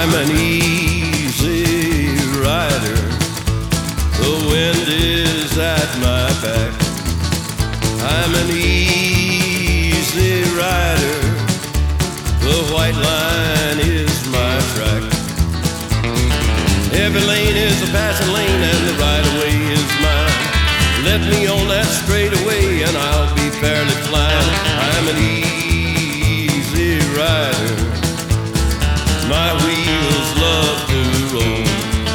I'm an easy rider. The wind is at my back. I'm an easy rider. The white line is my track. Every lane is a passing lane and the right-of-way is mine. Let me on that straightaway and I'll be fairly flying. I'm an easy rider. My wheels love to roll.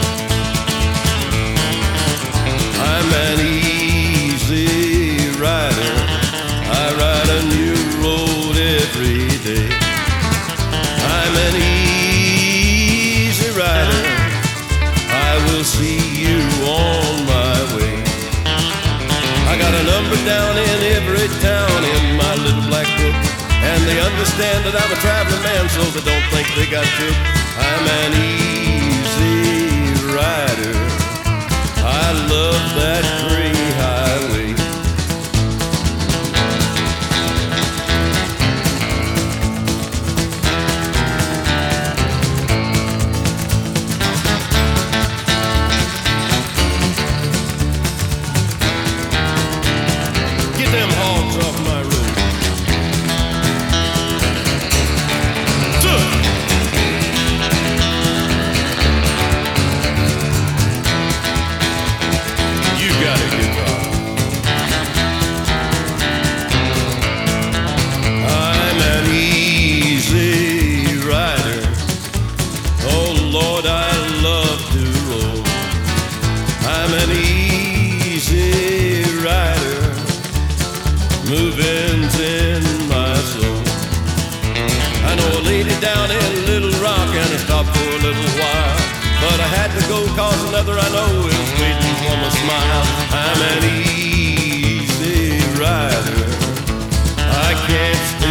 I'm an easy rider. I ride a new road every day. I'm an easy rider. I will see you on my way. I got a number down in every town in my little black book, and they understand that I'm a traveling man, so they don't think they got took. I'm an easy rider. I love that gray highway. Get them hogs off my road. Lord, I love to roll. I'm an easy rider. Moving's in my soul. I know a lady down in Little Rock and I stopped for a little while, but I had to go cause another I know is waiting for my smile. I'm an easy rider. I can't